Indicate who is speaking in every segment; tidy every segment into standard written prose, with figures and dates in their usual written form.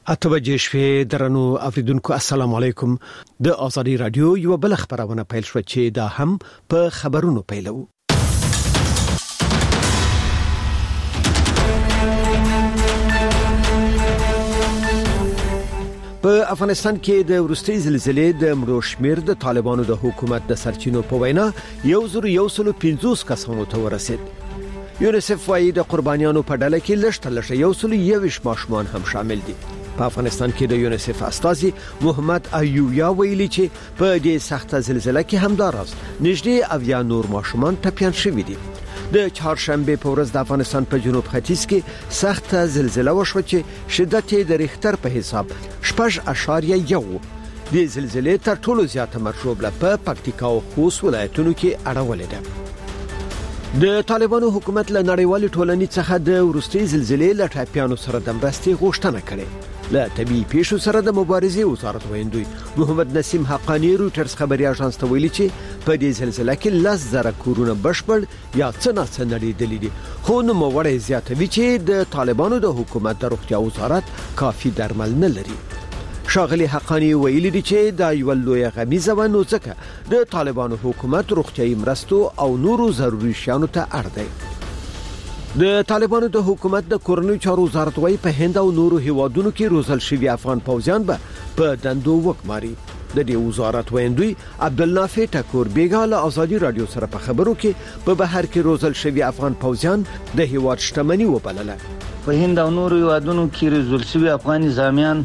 Speaker 1: اتوجه شوي درنو اوریدونکو السلام علیکم. د آزادی رادیو یو بل خبرونه پیل شو چې دا هم په خبرونو پیلو. په افغانستان کې د ورستي زلزلې د مړو شمیر د طالبانو د حکومت د سرچینو په وینا 150 کسانو ته ورسید. یونیسف وايي د قربانیانو په ډله کې لږ 121 ماشومان هم شامل دي. په افغانستان کې د یونیسف استازي محمد ایوبیا ویلي چې په دې سخته زلزلې کې همداراز نږدې 80 نور ماشومان ټپيان شوي دي. د چهارشنبه په ورځ د افغانستان په جنوب ختیځ کې سخته زلزلہ وشوه چې شدت یې د ریختر په حساب 6.1 د زلزلې تر ټولو زیاته مرشوبله په پکتیکا او خوست ولایتونو کې اړولې ده. د طالبانو حکومت له نړیوال ټولنې څخه د ورستي زلزلې له ټاپیانو سره د مرستې غوښتنه کړې. له طبي پیښو سره د مبارزې وزارت ویندوی محمد نسیم حقانی روټرز خبري اژانس ته ویلي چې په دې زلزلې کې 10,000 کورونه بشپړ یا څنګه نړیدلې دي. خو نو موړې زیاتوي چې د طالبانو د حکومت د روغتیا وزارت کافي درمل نه لري. شاغلی حقانی ویلي دي چې دا یو لوی غمیزه و نو ځکه د طالبانو حکومت روغتیايي مرستو او نورو ضروري شیانو ته اړ دی. د طالبانو د حکومت د کورنیو چارو وزارت وايي په هند او نورو هیوادونو کې روزل شوی افغان پوځیان به په دندو وکماري. د دې وزارت ویندوی عبدالنافع ټکور بیګا له آزادی رادیو سره په خبرو کې په بهر کې روزل شوی افغان پوځیان د هیواد شتمنۍ وبلله.
Speaker 2: په هند او نورو هیوادونو کې روزل شوی افغان زامیان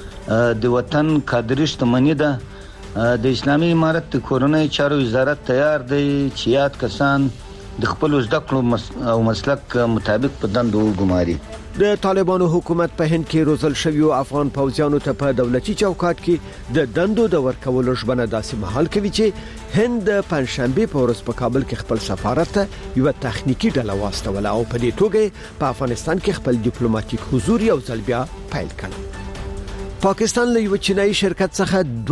Speaker 2: د وطن کادر شتمنۍ ده. د اسلامي امارت کورنیو چارو وزارت تیار دی چې یاد کسان د خپل زده کړو او مسلک مطابق په دندو وګماري.
Speaker 1: د طالبانو حکومت په هند کې روزل شوی افغان پوځیانو ته په دولتي چوکاټ کې د دندو د ورکولو ژمنه داسې مهال کوي چې هند د پنځشنبه په ورځ په کابل کې خپل سفارت ته یو تخنیکی ډله واستوله او په دې توګه په افغانستان کې خپل ډیپلوماټیک حضور یو ځل بیا پیل کړ. پاکستان له یو چینایي شرکت څخه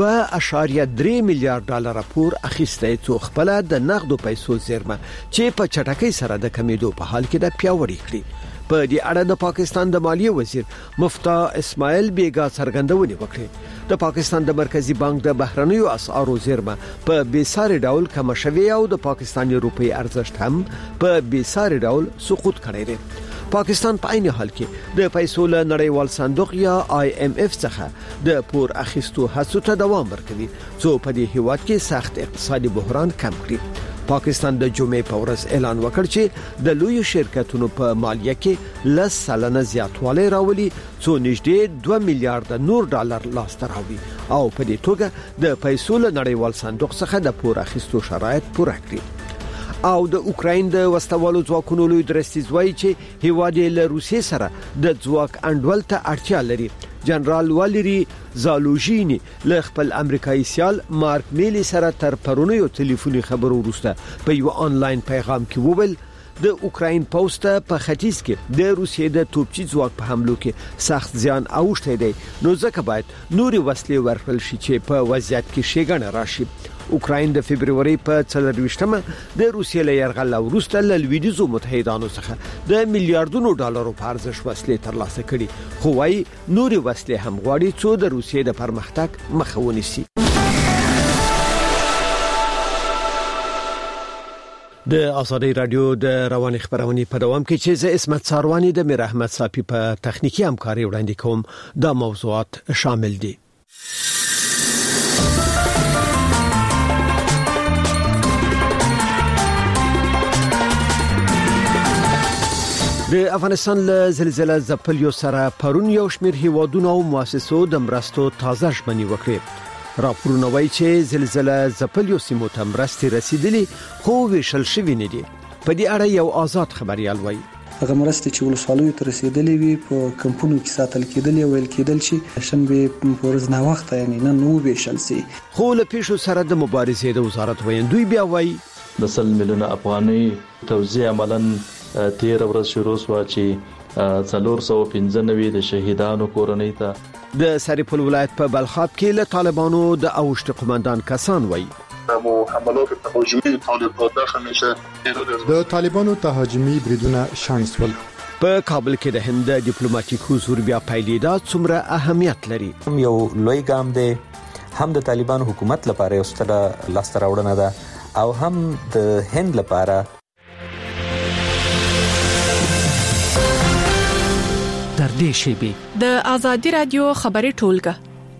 Speaker 1: 2.3 میلیارډ ډالر پور اخیسته چې خپل د نقدو پیسو زیرمه چې په چټکۍ سره د کمیدو په حال کې د پیاوړی کړی. په دې اړه د پاکستان د مالیه وزیر مفتاح اسماعیل بیگا څرګندونه وکړه. د پاکستان د مرکزی بانک د بهرنیو اسعارو زیرمه په بیساري ډول کم شوی او د پاکستاني روپی ارزښت هم په بیساري ډول سقوط کړی دی. پاکستان په عین حال کې د پیسو له نړیوال صندوق یا IMF څخه د پور اخیستو هڅو ته دوام ورکوي څو په دې هیواد کې سخت اقتصادي بحران کم کړي. پاکستان د جمعې په ورځ اعلان وکړ چې د لوی شرکتونو په مالیه کې 10% زیاتوالی راولي څو نږدې 2 میلیارډ نور ډالر لاسته راوړي او په دې توګه د پیسو له نړیوال صندوق څخه د پور اخیستو شرایط پوره کړي. او د اوکراین د وسوالو ځواکونو لوی درستیز وایي چې هیواد له روسیې سره د ځواک انډول ته اړتیا لري. جنرال والری زالوژینی له خپل امریکایي سیال مارک میلی سره تر پرونیو ټلیفوني خبرو وروسته په یو آنلاین پیغام کې وویل د اوکراین پوسټ په ختیځ کې د روسیې د توپچي ځواک په حملو کې سخت زیان اوښتی دی نو ځکه باید نوري وسلې ورکړل شي چې په وضعیت کې شګنه راشي. اوکراین د فبرवरी په 24مه د روسیې له یرغل وروسته له لویدیزو متحدانو څخه د میلیارډونو ډالرو په ارزښت وسلې ترلاسه کړي خو وايي نوري وسلې هم غواړي چې د روسیې د پرمختګ مخه ونیسي. د آزادی رادیو د رواني خبرونې په دوام کې چې زه اسمت ساروانی د میر احمد صافي په تخنیکی همکاري وړاندې کوم. دا موضوعات شامل دي. د افغانستان له زلزلې ځپلو سره پرون یو شمېر هیوادونو او مؤسسو د مرستو تازه ژمنې وکړې. راپورونه وایي چې زلزلې ځپلو سیمو ته مرستې رسیدلې خو ویشل شوې نه دي. په دې اړه یو آزاد خبريال وایي
Speaker 3: هغه مرستې چې ولسوالیو ته رسیدلې وي په کمپونو کې ساتل کېدل او ویل کېدل چې شنبه پورز نه وخت یعنی نن ویشل سي.
Speaker 1: خو له پیښو سره د مبارزې د وزارت ویندوی بیا وایي
Speaker 4: د 100 میلیونه افغاني توزیع عملاً 13 ورځ شروع شو چې 495 د شهیدانو کورنۍ ته
Speaker 1: د سرپل ولایت په بلخاب کې له طالبانو د اوشت قومندان کسان وایي
Speaker 5: حملات تهاجمی طالبان داخل میشه.
Speaker 6: د طالبانو تهاجمی بریدونه شنډ شول.
Speaker 1: په کابل کې د هند ډیپلوماټیک حضور بیا پیلېدا څومره اهمیت لري؟
Speaker 5: یو لوی ګام دی، هم د طالبان حکومت لپاره یو ستره لاسته راوړنه ده او هم د هند لپاره.
Speaker 6: در دې شیبه
Speaker 7: د آزادي رادیو خبري ټولګه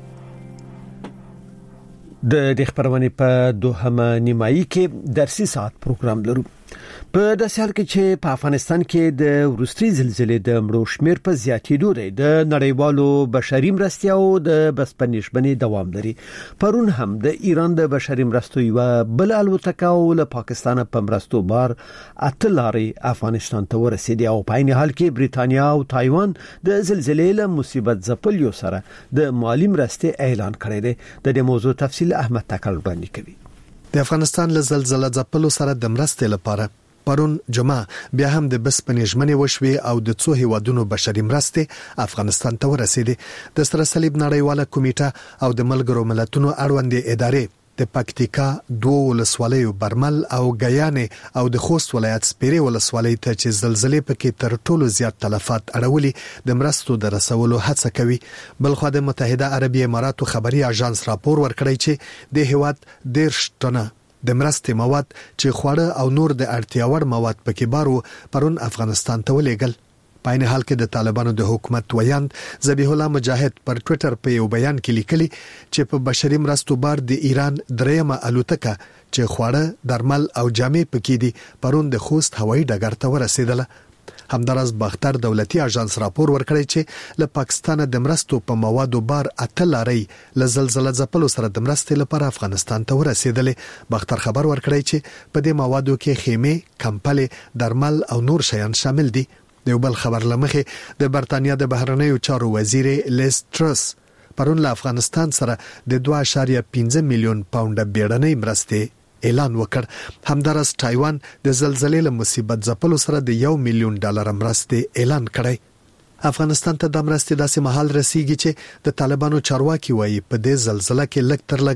Speaker 1: د خبرونې په دوهمه نیمایي کې درسي ساعت پروګرام لرو. په داسې حال کې چې په افغانستان کې د ورستي زلزلې د مړو شمیر په زیاتېدو دی، د نړیوالو بشري مرستو د بسپنیشبنې دوام لري. پرون هم د ایران د بشري مرستو یو بل الوتکه له پاکستان په مرستو بار اتلاري افغانستان ته ورسېده او په عین حال کې بریټانیا او تایوان د زلزلې له مصیبت ځپلو سره د مالی مرستې اعلان کړی دی. د دې موضوع تفصیل احمد تکل وړاندې کوي.
Speaker 8: د افغانستان له زلزلې ځپلو سره د مرستې لپاره پرون جمعه بیا هم د بسپنیژمنې وشوي او د څو هیوادونو بشري مرستې افغانستان ته ورسېدې. د سره صلیب نړیواله کمیټه او د ملګرو ملتونو اړوندې ادارې د پکتیکا دوه ولسوالیو برمل او غیانې او د خوست ولایت سپیرې ولسوالۍ ته چې زلزلې پکې تر ټولو زیات تلفات اړولي د مرستو د رسولو هڅه کوي. بلخو د متحده عربي اماراتو خبري اژانس راپور ورکړی چې د هیواد 10 ټنه د مرستې مواد چې خواړه او نور د اړتیا وړ مواد پکې بارو پرون افغانستان ته ولېګل. په عین حال کې د طالبانو د حکومت ویاند ذبیح الله مجاهد پر ټوئیټر په یو بیان کې لیکلي چې په بشري مرستو بار د ایران دریمه الوتکه چې خواړه، درمل او جامې پکې دي پرون د خوست هوایي ډګر ته ورسېدله. همدارس باختر دولتي اژانس راپور ورکړی چې له پاکستان د مرستو په موادو بار اتلاري له زلزلې ځپلو سره د مرستې لپاره افغانستان ته ورسېدلې. باختر خبر ورکړی چې په دې موادو کې خیمه، کمپلې، درمل او نور شیان شامل دي. د یو بل خبر لمخې د برتانیا د بهرنیو چارو وزیر لیز ټرس پرون له افغانستان سره د 2.15 میلیون پاونډ بیړنۍ مرستې اعلان وکړ. همدارس تایوان د زلزلې له مصیبت ځپلو سره د $1 میلیون مرستې اعلان کړی. افغانستان ته د مرستې داسې مهال رسیږي چې د طالبانو چارواکي وایي په دې زلزلې کې لږ تر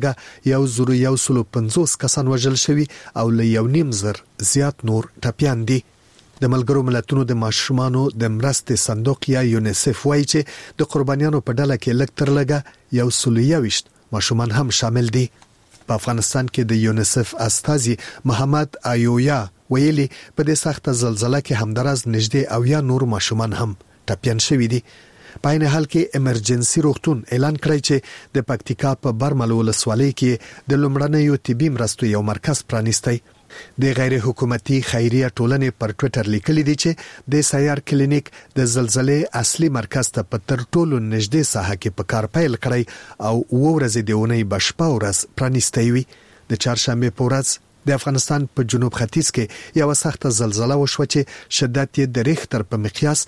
Speaker 8: لږه 150 کسان وژل شوي او له 1.5 زیات نور ټپیان دي. د ملګرو ملتونو د ماشومانو د مرستې صندوق یا یونیسف وایي چې د قربانیانو په ډله کې لږ تر لږه 120 ماشومان هم شامل دي. په افغانستان کې د یونیسف استازي محمد ایویا ویلي په دې سخت زلزلې کې همدارس نږدې او یا نور ماشومان هم ټپیان شوي دي. په عین حال کې امرجنسي روغتون اعلان کړی چې د پکتیکا په برمل ولسوالۍ کې د لومړنیو طبي مرستو یو مرکز پرانیستی. د غیر حکومتي خیریه ټولنې پر ټوئیټر لیکلي دي چې د سیار کلینیک د زلزلې اصلي مرکز ته په تر ټولو نږدې ساحه کې په کار پیل کړی او ورځې د اونۍ بشپا ورځ پرانیستی وي. د چهارشنبه په ورځ د افغانستان په جنوب ختیځ کې یو سخت زلزلہ وشوه چې شدت یې د ریختر په مقیاس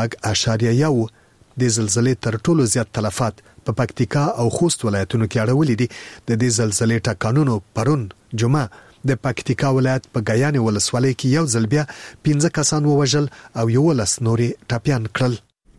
Speaker 8: 6.1. د زلزلې تر ټولو زیات تلفات په پکتیکا او خوست ولایتونو کې اړولې دي. د دې زلزلې ټکانونو پرون جمعه د پکتیکا ولایت په غیانې ولسوالۍ کې یو ځل بیا 15 کسان ووژل او 11 نورې ټپیان کړل.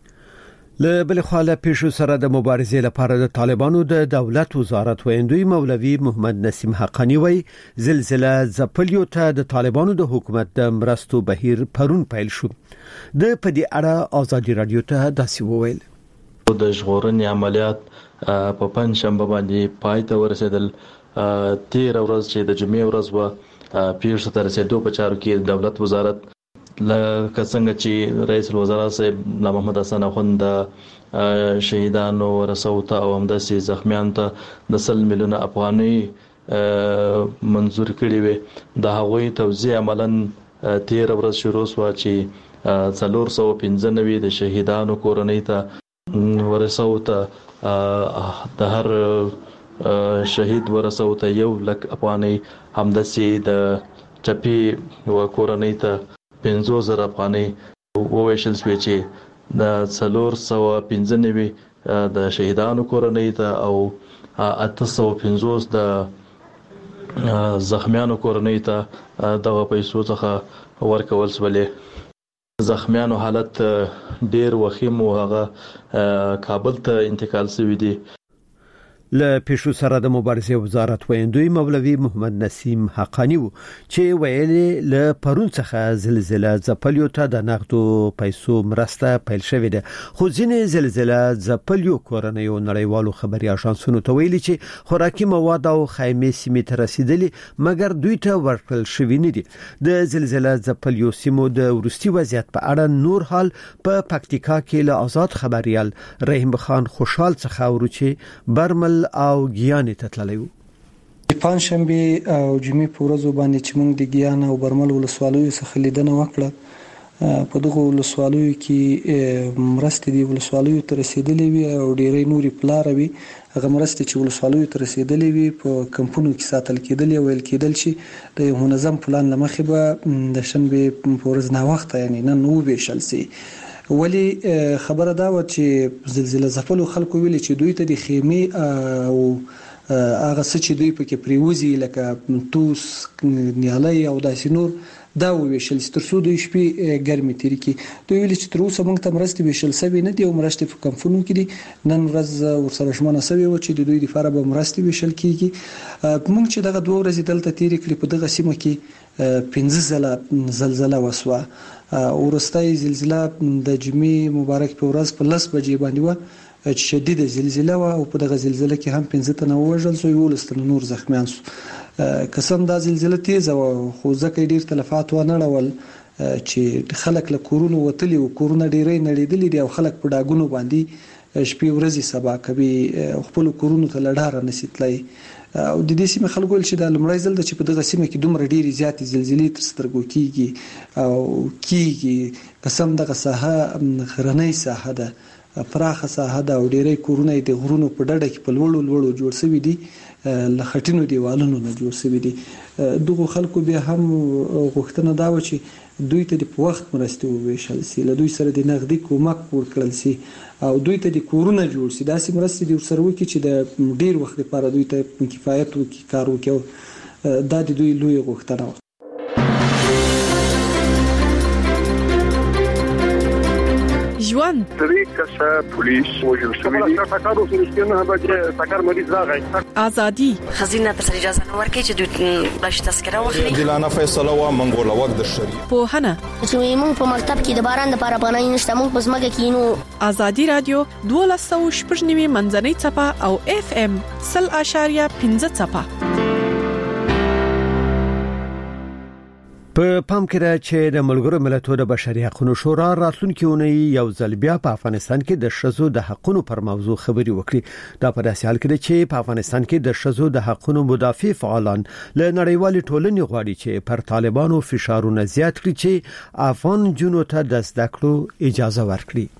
Speaker 1: له بل خوا له پیښو سره د مبارزې لپاره د طالبانو د دولت وزارت ویندوی مولوي محمد نسیم حقانی وی زلزلہ ځپلیو ته د طالبانو د حکومت د مرستو بهیر پرون پیل شو. د پدې اړه آزادي رادیو ته داسې وویل:
Speaker 4: د ژغورنې عملیات په پنځشنبه باندې پای ته ورسېدل. 13 ورځ چې د جمعې ورځ و پیښو ته رسېدو په چارو کې دولت وزارت لکه څنګه چې رئیس الوزرا صاحب محمد حسن اخوند شهیدانو ورسوته او همداسې زخمیانو ته د 100 میلیونه افغانۍ منظور کړي وي. د هغوی توزیع عملاً 13 ورځ شروع شو چې 495 د شهیدانو کورنۍ ته ورسوته. د هر شهید ورسوته 1 لک افغانۍ، همداسې د چپی و کورنۍ ته 50,000 افغانۍ وویشل شوې چې د 495 د شهیدانو کورنۍ ته او 850 د زخمیانو کورنۍ ته دغه پیسو څخه ورکول شولې. زخمیانو حالت ډیر وخیم او هغه کابل ته انتقال شوی دی.
Speaker 1: له پیشو سره د مبارزې وزارت ویندوی مولوي محمد نسیم حقانی چې ویلي له پرون څخه زلزلہ ځپلیو ته د نقدو پیسو مرسته پیل شوې ده خو ځینې زلزلہ ځپلیو کورنیو نړیوالو خبري اژانسونو ته ویلي چې خوراکي مواد او خیمې سیمې ته رسیدلي مګر دوی ته ورکړل شوی نه دي د زلزلہ ځپلیو سیمو د ورستي وضعیت په اړه نور حال په پکتیکا کې له آزاد خبريال رحیم خان خوشحال څخه ورچی برمل او ګیان ته تللیو
Speaker 3: پنځشنبه او جمعې په ورځو باندې چې موږ د ګیان او برمل ولسوالیو څخه لیدنه وکړه په دغه ولسوالیو کې مرستې دی ولسوالیو ته رسیدلې وي او ډېرې نوري پلاروي هغه مرستې چې ولسوالیو ته رسیدلې وي په کمپونو کې ساتل کېدل او ویل کېدل چې د منظم پلان لمخې به د شنبه په ورځ نه وخت یعنی نن نو ویشل سي ولی خبره دا و چې زلزلہ ځپلو خلکو ویلي چې دوی ته د خیمې او هغه څه چې دوی پکې پریوزي لکه توس نیالي او داسې نور دا ویشل ترڅو دوی شپې ګرمي تیر کی دوی ویلي چې تر اوسه موږ ته مرستې ویشل سوي نه دي او مرستې په کمپونو کې دي نن ورځ ورسره شمنه سوي و چې د دوی لپاره به مرستې ویشل کیږي موږ چې دغه 2 ورځې دلته تیر کړې په دغه سیمه کې 15 ځله زلزلہ وسوه ورستای زلزلہ د جمعې مبارک په ورځ په 10 بجې باندې و چې شدید زلزلہ و او په دغه زلزلہ کې هم 15 تنه وژل سو یو لستر نور زخمیان سو قسم دا زلزلہ تیز و خو ځکه ډیر تلفات و نه ډول چې خلک له کورونو وتلی او کورونه ډیرې نړیدلې دي او خلک په ډاګونو باندې شپې ورځې سبا کوي خپل کورونو ته لړاره نسیتلای او د دې سیمه خلکو چې د لمړی ځل د چې په دغه سیمه کې دومره ډیري زیاتې زلزلې تر سترګو کیږي او کیږي قسم دغه ساحه غرنۍ ساحه ده پراخه ساحه ده او ډیرې کورونه د غرونو په ډډه کې په لوړو جوړ شوي دي لخټینو دیوالونو نه جوړ شوي دي دغه خلکو به هم غوښتنه دا و چې دوی ته د وخت مرستې وویشل سي له دوی سره د نقدي کومک ورکړل سي او دوی ته د کورونه جوړ سي داسې مرستې د سره وکړي چې د ډیر وخت لپاره دوی ته کفایت وکړي کار وکړي دا د دوی لوی غوښتنه و
Speaker 7: ژوند
Speaker 9: طریقه پولیس وجل شوی تاکارو سرشتنه به تاکار مریض راغی
Speaker 7: ازادي
Speaker 10: خزینه تر اجازه نه ورکړي چې دوی بلش تذکره واخلي
Speaker 11: دلانه فیصله و منګول وخت د شریعت
Speaker 7: په هنه
Speaker 12: چې موږ په مکتب کې د باران لپاره باندې نشته موږ په سمګه کې نو
Speaker 7: ازادي رادیو 1290 منځنۍ چپه او اف ام 0.15 چپه
Speaker 1: په پام کې را چې د ملګرو ملتونو د بشري حقوقو شورا راتلونکي اونۍ یو ځل بیا په افغانستان کې د شذو د حقوقو پر موضوع خبري وکړي دا په داسې حال کې چې په افغانستان کې د شذو د حقوقو مدافع فعالان له نړیوالې ټولنې غواړي چې پر طالبانو فشارونه زیات کړي چې افغان جنو ته د زده کړو اجازه ورکړي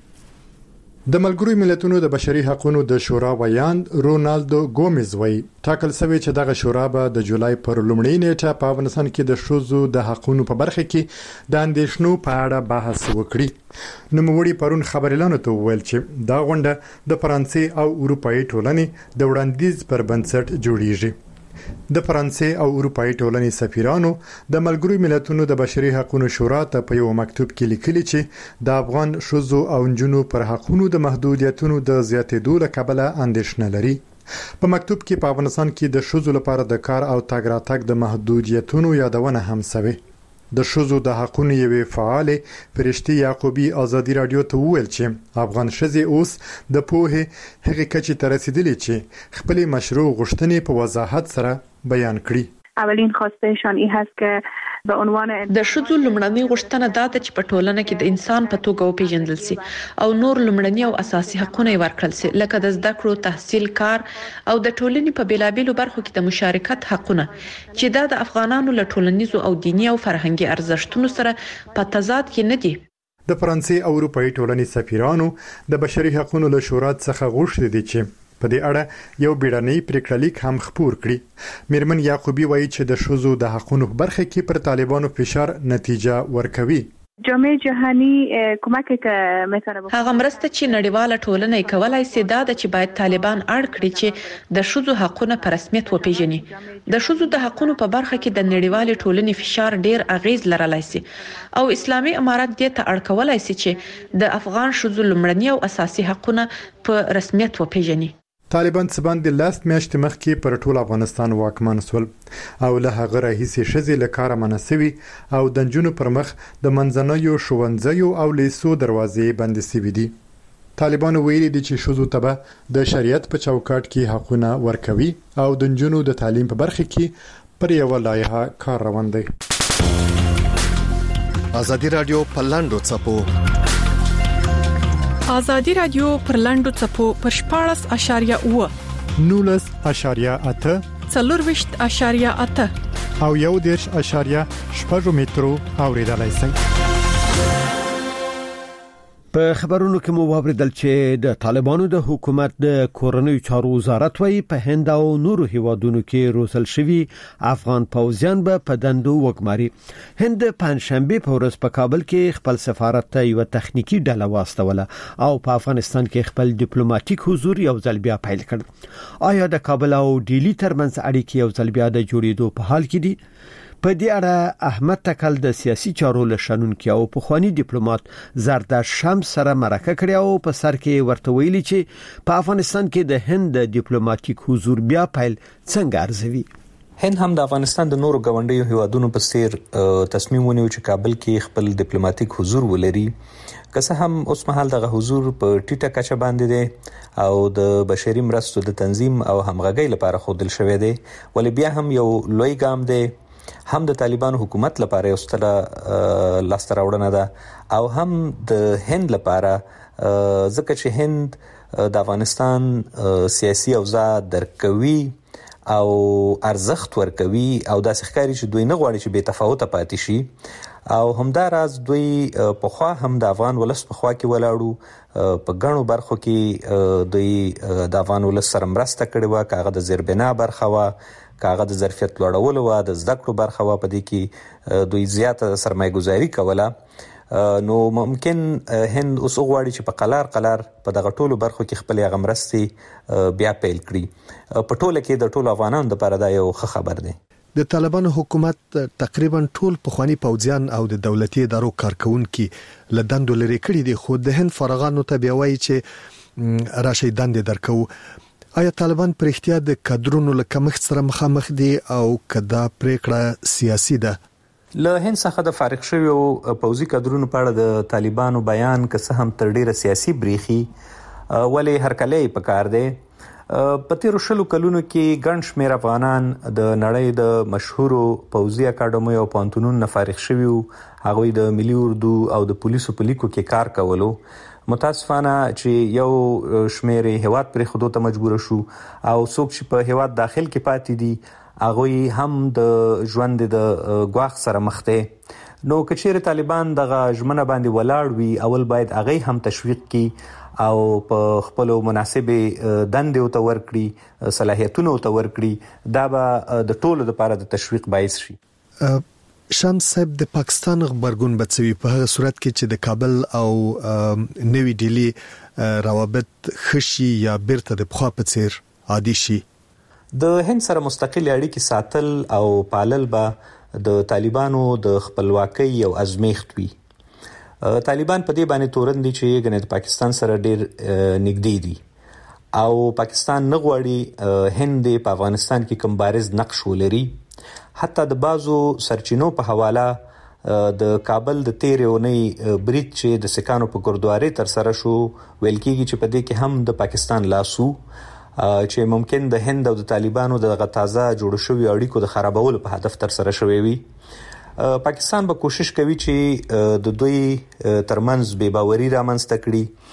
Speaker 13: د ملګرو ملتونو د بشري حقوقو د شورا ویاند رونالدو ګومز وایي ټاکل شوی چې دغه شورا به د جولای پر لومړۍ نیټه په افغانستان کې د شذو د حقوقو په برخه کې د اندېښنو په اړه بحث وکړي نوموړي پرون خبريالانو ته وویل چې دا غونډه د فرانسې او اروپאי ټولنې د وړاندیز پر بنسټ جوړیږي د فرانسې او اروپאי ټولنې سفیرانو د ملګرو ملتونو د بشري حقوقو شورا ته په یو مکتوب کې لیکلي چې د افغان شذو او نجونو پر حقوقو د محدودیتونو د زیاتېدو له کبله اندېښنه لري په مکتوب کې په افغانستان کې د شذو لپاره د کار او تګ راتګ د محدودیتونو یادونه هم شوه د شذو د حقوقو یوې فعال فرشتي یعقوبی ازادي رادیو ته وویل چې افغان شذې اوس د پوهه هغه کچې ته رسیدلې چې خپل مشروع غوښتنې په وضاحت سره بیان کړي
Speaker 14: اولین خواستهشان این هست که به عنوان
Speaker 7: د شذو لمړنۍ غوښتنه دا ده چې په ټولنه کې د انسان په توګه وپیژندل شي او نور لمړنۍ او اساسي حقوقونه ورکړل شي لکه د زده کړو تحصیل کار او د ټولنې په بیلابېلو برخو کې د مشارکت حقوقونه چې دا د افغانانو له ټولنیزو او دینی او فرهنګي ارزښتونو سره په تضاد کې نه دي
Speaker 13: د فرانسې او اروپאי ټولنې سفیرانو د بشري حقوقو له شورا څخه غوښتي دي چې په دې اړه یو بیړنی پریکړلیک هم خپور کړي میرمن یعقوبی وایي چې د شذو د حقوقو برخه کې پر طالبانو فشار نتیجه ورکوي
Speaker 14: جامعه جهانی کمک که میتونه
Speaker 7: هغه مرسته چې نړیواله ټولنه کولای سي دا چې باید طالبان اړ کړي چې د شذو حقوقونه په رسمیت وپیژني د شذو د حقوقو په برخه کې د نړیواله ټولنې فشار ډیر اغیز لرلای سي او اسلامي امارات دې ته اړ کولای سي چې د افغان شذو لمړني او اساسي حقوقونه په رسمیت وپیژني
Speaker 13: طالبان څه باندې لاس میاشتې مخکې پر ټول افغانستان واکمن شول او له هغه راهیسې ښځې له کاره منع سوي او د نجونو پر مخ د منځنیو ښوونځیو او لیسو دروازې بندې سوي دي. طالبانو ویلي دي چې ښځو ته به د شریعت په چوکاټ کې حقونه ورکوي او د نجونو د تعلیم په برخه کې پر یوه لایحه کار روان دی.
Speaker 8: ازادي رادیو په لاندو څپو
Speaker 15: ازادي رادیو پر لاندو څپو پر 14.8
Speaker 13: 19.8
Speaker 15: 40.8
Speaker 13: او 11.8 مترو اوریدلای شئ.
Speaker 1: په خبرونو کې مو واوریدل چې د طالبانو د حکومت د کورنۍ چارو وزارت وايي په هند او نورو هیوادونو کې روزل شوی افغان پوځیان به په دندو وګماري. هند پنځشنبه په ورځ په کابل کې خپل سفارت ته یو تخنیکی ډله واستوله او په افغانستان کې خپل ډیپلوماټیک حضور یو ځل بیا پیل کړ. آیا د کابل او ډیلی ترمنځ اړیکې یو ځل بیا د جوړېدو په حال کې دي؟ په دې اړه احمد تکل د سیاسي چارو لشنونکو او پخوانی ډیپلوماټ زرداد شمس سره مرکه کړې او په سر کې ورته ویلي چې په افغانستان کې د هند د ډیپلوماټیک حضور بیا پیل څنګه ارزوي.
Speaker 5: هند هم د افغانستان د نورو ګاونډیو هیوادونو په څیر تصمیم ونیو چې کابل کې خپل ډیپلوماټیک حضور ولري. که څه هم اوس مهال دغه حضور په ټیټه کچه باندې دی او د بشري مرستو د تنظیم او همغږۍ لپاره خودل شوی دی، ولی بیا هم یو لوی ګام دی. هم د طالبانو حکومت لپاره یو ستره لاسته راوړنه ده او هم د هند لپاره، ځکه چې هند د افغانستان سیاسي اوضاع درکوي او ارزښت ورکوي او داسې ښکاري چې دوی نه غواړي چې بې تفاوته پاتې شي او همداراز دوی په خوا هم د افغان ولس په خوا کې ولاړو. په ګڼو برخو کې دوی د افغان ولس سره مرسته کړې وه، که هغه د زیربنا برخه وه، که هغه د ظرفیت لوړولو وه، د زده کړو برخه وه، په دې کې دوی زیاته سرمایه گذاري کوله. نو ممکن هند اوس غواړي چې په قلار په دغه ټولو برخو کې خپل هغه مرستې بیا پیل کړي. په ټوله کې د ټولو افغانانو لپاره دا یو ښه خبر دی.
Speaker 8: د طالبانو حکومت تقریبا ټول پخوانی پوځیان او د دولتي ادارو کارکونکو له دندو لري کړي دي، خو د هند فارغانو ته بیا وایي چې راشي دندې درکو. آیا طالبان پر اختیار د کادرونو له کمښت سره مخامخ دي او کدا پریکړه سیاسي ده؟
Speaker 5: له هند څخه د فارغ شویو پوځي کادرونو په اړه د طالبانو بیان که څه هم تر ډیره سیاسي بریخي، ولی هرکلی پکار دی. په تیرو 20 کلونو کې ګڼ شمېر افغانان د نړۍ د مشهورو پوځي اکاډمیو او پوهنتونونو نه فارغ شوي وو. هغوی د ملي اردو او د پولیسو په لیکو کې کار کولو. متاسفانه چې یو شمېر هیواد پرېښودو ته مجبور شو او څوک چې په هیواد داخل کې پاتې دي هغوی هم د ژوند د ګواښ سره مخ دي. نو که چیرې طالبان دغه ژمنه باندې ولاړ وي، اول باید هغوی هم تشویق کړي او په خپلو مناسبې دندې ورته ورکړي، صلاحیتونه ورته ورکړي. دا به د ټولو لپاره د تشویق باعث شي.
Speaker 8: شمس صاحب، د پاکستان خبرګون بچوي په هغه صورت کې چې د کابل او نوی ډیلی روابط خشي یا بیرته د پخوا په څیر عادي شي.
Speaker 5: د هند سره مستقل اړیکې ساتل او پالل به د طالبانو د خپلواکۍ یو ازمیښت وي. طالبان په دې باندې تورن دي چې ګنې د پاکستان سره ډیر نږدې دي او پاکستان نه غواړي هند په افغانستان کې کوم بارز نقش ولري. حتی د بازو سرچینو په حواله د کابل د تیرې اونۍ برید چې د سکانو په ګردواري تر سره شو، ویل کېږي چې په دې کې هم د پاکستان لاسو، چې ممکن د هند او د طالبانو د تازه جوړ شوی اړیکو د خرابولو په هدف تر سره شوی وي. پاکستان به کوشش کوي چې د دوی ترمنځ بې باوري رامنځته کړي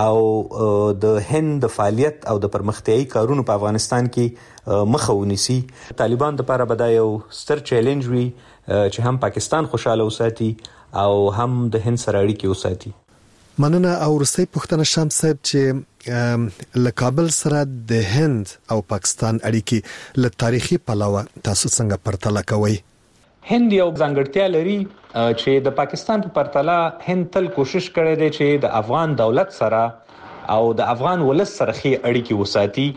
Speaker 5: او د هند د فعالیت او د پرمختیايي کارونو په افغانستان کې مخه ونیسي. طالبان لپاره به دا یو ستر چیلنج وي چې هم پاکستان خوشاله وساتي او هم د هند سره اړیکې وساتي.
Speaker 8: مننه. او وروستۍ پوښتنه شمس صاحب، چې له کابل سره د هند او پاکستان اړیکې له تاریخي پلوه تاسو څنګه پرتله کوئ؟
Speaker 5: هند یو ځانګړتیا لري چې د پاکستان په پرتله هند تل کوشش کړی دی چې د افغان دولت سره او د افغان ولس سره ښې اړیکې وساتي.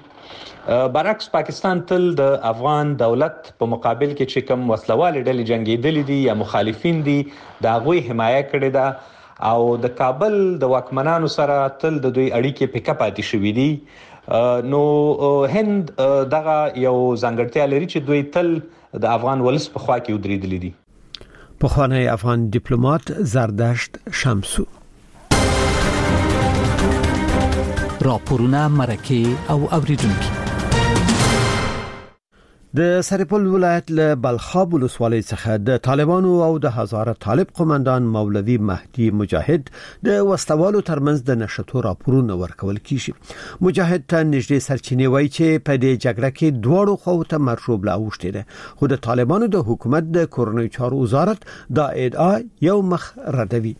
Speaker 5: برعکس پاکستان تل د افغان دولت په مقابل کې چې کوم وسلوالې ډلې جنگیدلې دي یا مخالفین دي د هغوی حمایه کړې ده او د کابل د واکمنانو سره تل د دوی اړیکې پکې پاتې شوې دي نو هند دغه یو ځانګړتیا لري چې دوی تل د افغان ولس په خوا کې ودرېدلي دي.
Speaker 1: پخوانی افغان ډیپلوماټ زردشت شمسو.
Speaker 6: راپورونه مرکه او اوریدونکو.
Speaker 1: د سرپل ولایت له بلخاب ولسوالۍ څخه د طالبانو او د هزاره طالب قومندان مولوي مهدي مجاهد د وسلوالو ترمنځ د نشټو راپورونه ورکول کیږي. مجاهد ته نږدې سرچینې وایي چې په دې جګړه کې دواړو خواو ته مرشوب لا اوښتي ده، خو د طالبانو د حکومت د کورنۍ چارو وزارت دا ادعا یو مخ ردوي.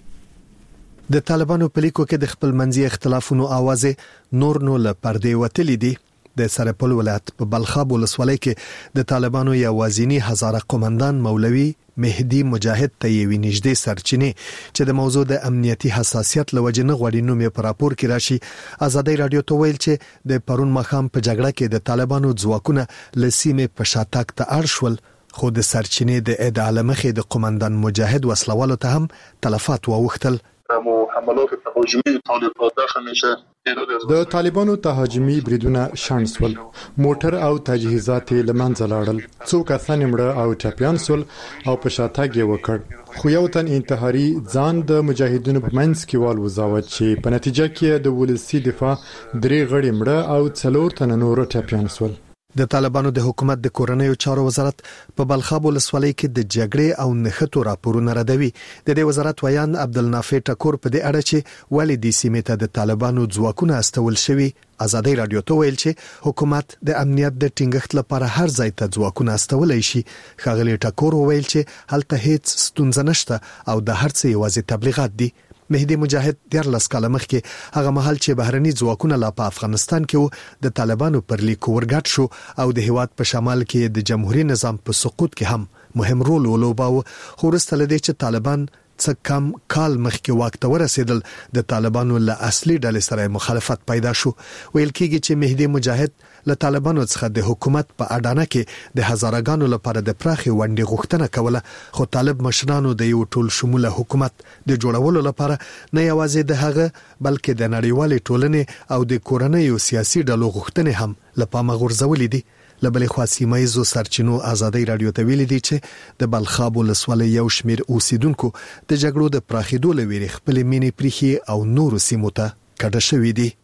Speaker 8: د طالبانو په لیکو کې د خپل منځي اختلافونو आवाज نور نو له پردې وتلې دي. د سرپل ولایت په بلخاب ولسوالۍ کې د طالبانو یوازینی هزاره قومندان مولوي مهدي مجاهد ته یې نږدې سرچینې چې د موضوع د امنیتي حساسیت لوجه نه غوړي نوم یې په راپور کې راشي. آزادۍ رادیو ته ویل چې د پرون مخام په جګړه کې د طالبانو ځواکونه لسیمه په شاتګ ته اړشول، خو د سرچینې د ادعا لمخې د قومندان مجاهد وسلوالو ته هم تلفات واوښتل.
Speaker 9: حملات تهاجمی طالبان داخل میشه.
Speaker 13: د طالبانو تهاجمی بریدونه شانسول، موټر او تجهیزات لمنځه لاړل، څو کسان مړه او ټپيان سول او په شاتګ یې وکړ، خو یو تن انتحاري ځان د مجاهدینو په منځ کې والوزاوت چې په نتیجه کې د ولسی دفاع 3 غړي مړه او 4 تن نور ټپيان سول.
Speaker 8: د طالبانو د حکومت د کورنۍ چارو وزارت په بلخاب ولسوالۍ کې د جګړې او نښتو راپورونه ردوي. د دې وزارت ویان عبدالنافع ټکور په دې اړه چې ولې د سیمې ته د طالبانو ځواکونه استول شوي آزادۍ رادیو ته ویل چې حکومت د امنیت د ټینګښت لپاره هر ځای ته ځواکونه استولای شي. ښاغلي ټکور ویل چې هلته هیڅ ستونزه نشته او د هر څه یوازې تبلیغات دي. مهدي مجاهد 14 کاله مخکې هغه مهال چې بهرني ځواکونه لا په افغانستان کې د طالبانو پر لیک ورګټ شو او د هیواد په شمال کې د جمهوریت نظام په سقوط کې هم مهم رول ولوباوه، خو وروسته لدې چې طالبان څه کم کال مخکې واک ته ورسېدل د طالبانو له اصلي ډلې سره مخالفت پیدا شو. ویل کېږي چې مهدي مجاهد له طالبانو څخه د حکومت په اډانه کې د هزارګانو لپاره د پراخي ونډې غوښتنه کوله، خو طالب مشرانو د یو ټول شموله حکومت د جوړولو لپاره نه یوازې د هغه بلکې د نړیوالې ټولنې او د کورنۍ سیاسي ډلو غوښتنې هم لپاره غورځولې دي. لبلې خاصی مېزو سرچینو آزادۍ رادیو ته ویلي دي چې د بلخاب ولسوالۍ یو شمیر اوسیدونکو د جګړو د پراخېدو لوي خپل مینې پریخي او نور سیمو ته کډه شوې دي.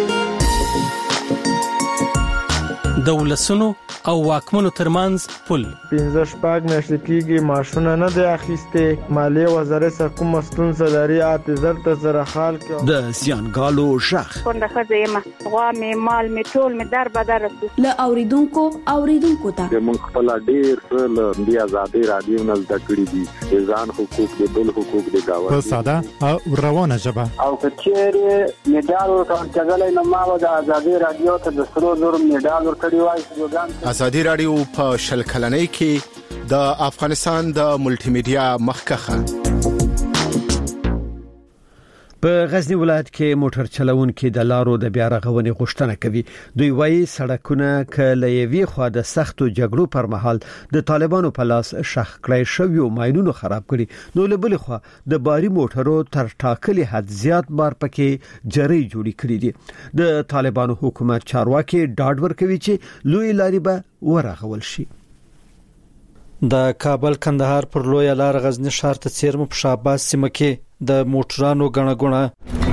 Speaker 6: د ولسونو او واکمنو ترمنځ پل
Speaker 16: 15 میاشتې کېږي ماشونه نه دی اخیسته، مالی وزارت سره کوم ستونزه لري، اعتذار ته زره حال کې
Speaker 1: د زیانګالو شخ
Speaker 14: څنګه خزه یم غوا می مال می ټول می در بدر
Speaker 17: ل اوریدونکو ته
Speaker 9: موږ خپل ډیر له دی آزادۍ رادیو نه زده کړی دي ځان حقوق د بل حقوق د گاوند
Speaker 13: په ساده او روانه ژبه
Speaker 18: او کچېره میډال ورکړل نو ما د آزادۍ رادیو ته د سرو زر میډال ورکړی وای.
Speaker 11: آزادۍ رادیو په شل کلنۍ کې د افغانستان د ملټي میډیا مخکخه.
Speaker 1: په غزنی ولایت کې موټر چلوونکي د لارو د بیا رغونې غوښتنه کوي. دوی وایي سړکونه کليوي خو د سختو جګړو پر مهال د طالبانو په لاس شخ کړی شوی او ماینونو خراب کړي، نو له بل خو د باري موټرو تر ټاکلي حد زیات بار پکې جری جوړی کړی دي. د طالبانو حکومت چارواکي ډاډ ورکوي چې لوی لاري به ورغول شي.
Speaker 19: د کابل کندهار پر لوی لار غزنی ښار ته څیرمو په شاباس سیمه کې د موټرانو غنغونه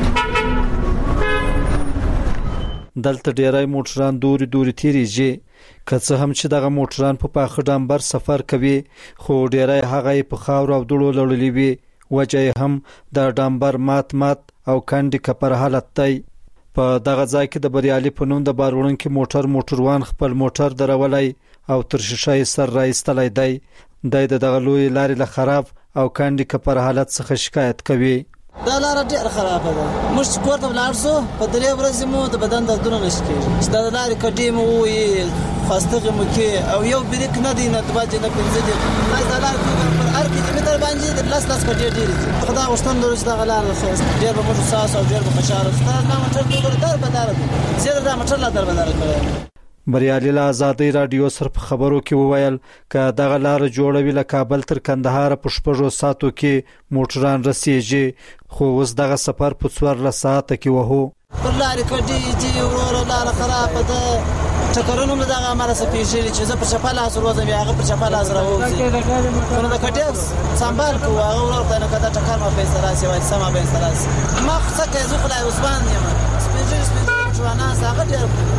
Speaker 19: دلته ډیرای موټران دوري تیریږي، که څه هم چې دغه موټران په پاخه ډامبر سفر کوي، خو ډیرای هغه په خاور او دړو لړلې وي، وجه هم د ډامبر مات او کندې کپر حالت دی. په دغه ځای کې د بریالي په نوم د باروړونکو موټروان خپل موټر درولای او تر شیشه سر راایستلای دی. د دغه لوی لارې له خراب او کندې کپر حالت څخه شکایت کوي.
Speaker 20: دا لار ډېر خرابه ده، موږ کور ته ولاړ شو په درې ورځې مو د بدن دردونه نشکېږي چې دا لارې کډې مو وي خاصتغه مو کې او یو بریک نه دی نه دواجه نه پنځه دی دا لار پر هر کیلومتر باندې د لاس کډې ډېر خدا غوښتن درځ دا لار خاص ډېر به موږ ساس او ډېر به خوشاله ستاسو ما موټر ته در بدل زیاده دا موټر لا در بدل کړی.
Speaker 19: بریالي له آزادۍ رادیو سره په خبرو کې وویل چې دغه لار جوړوي له کابل تر کندهار په 6 ساعتو کې موټران رسیږي خو اوس دغه سفر په 14 ساعت کې وهو
Speaker 20: پر لارې کډي چې ورور لار خراب ده ټکرونه مې دغه مال سپیشل چې زه پر چپاله اسره وځم هغه پر چپاله اسره وځم نو د کټیکس سنبال کو هغه ورور ته نه کده ټکر ما پیسې راسي وای سما پیسې راسي ما څه کې زه خلای عثمان یم سپیشل ځوانان هغه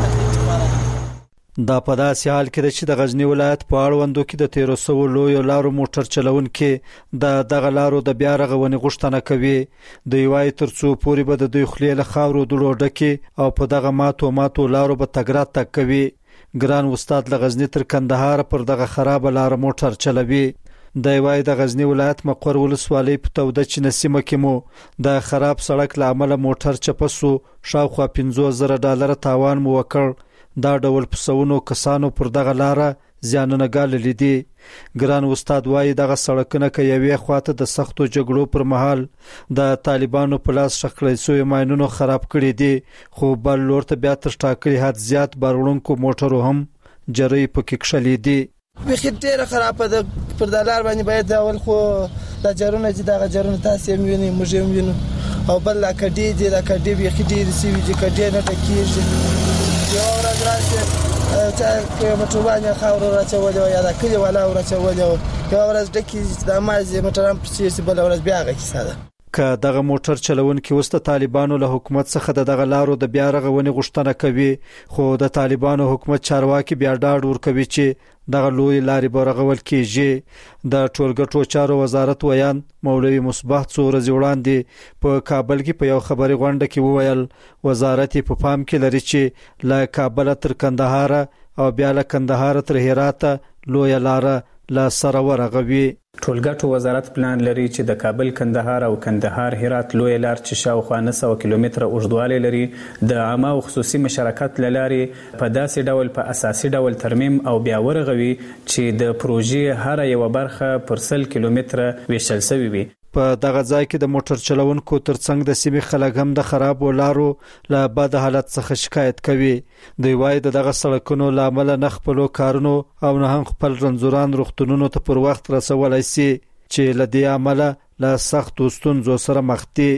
Speaker 20: ډېر
Speaker 19: دا په داسې حال کې چې د غزنی ولایت په اړوندو کې د 1300 لویو لارو موټر چلونکي د دغه لارو د بیا رغونې غوښتنه کوي د یوای ترڅو پورې به د دوی خلیه له خاورو دلو ډکه او په دغه ماتو لارو به تګرات تک کوي ګران استاد له غزنی تر کندهار پر دغه خراب لار موټر چلوي د یوای د غزنی ولایت مقر ولسوالۍ په توده چې نسیمه کې مو د خراب سړک لامل موټر چپسو شاوخوا $50,000 تاوان مو وکړ دا ډول پسونو کسانو پر دغه لار زیانونه ګاللې دي ګران استاد وایي دغه سړکونه کې یوې خواته د سختو جګړو پر مهال د طالبانو په لاس شکلې سوی ماینونو خراب کړي دي خو بل لور ته بیا تر ټاکلي حد زیات بارونکو موټرو هم جری پکې کښلې دي
Speaker 20: بخیر ډیره خراب ده پر دلار باندې باید اول خو د جرونه چې دغه جرونه تاسو هم وینئ موږ هم وینو او بل لا کډي دي لا کډي به خډي رسي چې کډي نه ټکیږي یو ورځ راځي چې موټر باندې خاور راچولې یا د کلی ولا راچولې یو ورځ ډکی د مازی موټرام پچې بل ورځ بیا غږی ساده
Speaker 19: که دغه موټر چلونکي وست طالبانو له حکومت څخه دغه لارو د بیا رغونې غوښتنه کوي خو د طالبانو حکومت چارواکي بیا ډاډ ورکوي چې دغه لوی لارې برغول کیږي د ټولګټو چارو وزارت ویان مولوی مصباح څو ورځې وړاندې په کابل کې په یو خبري غونډه کې وویل وزارت په پام کې لري چې له کابل تر کندهار او بیا له کندهار تر هرات لوی لار لا سره ورغوي
Speaker 21: ټولګټو وزارت پلان لري چې د کابل کندهار او کندهار هرات لوی لار چې شاوخوا 900 کیلومتره اوږدوالی لري د عامه او خصوصي مشارکت لارې په داسې ډول په اساسي ډول ترمیم او بیا ورغوي چې د پروژې هر یو برخه پر 100 کیلومتره ویشل شوی وي
Speaker 19: په دغه ځای کې د موټر چلونکو ترڅنګ د سیمې خلک هم د خراب ولارو له بد حالت څخه شکایت کوي دوی وایي دغه سړکونو لامل نه خپلو کارونو او نه هم خپل رنځوران روغتونونو ته پر وخت رسولای شي چې له دې عمله له سخت ستونزو سره مخ دي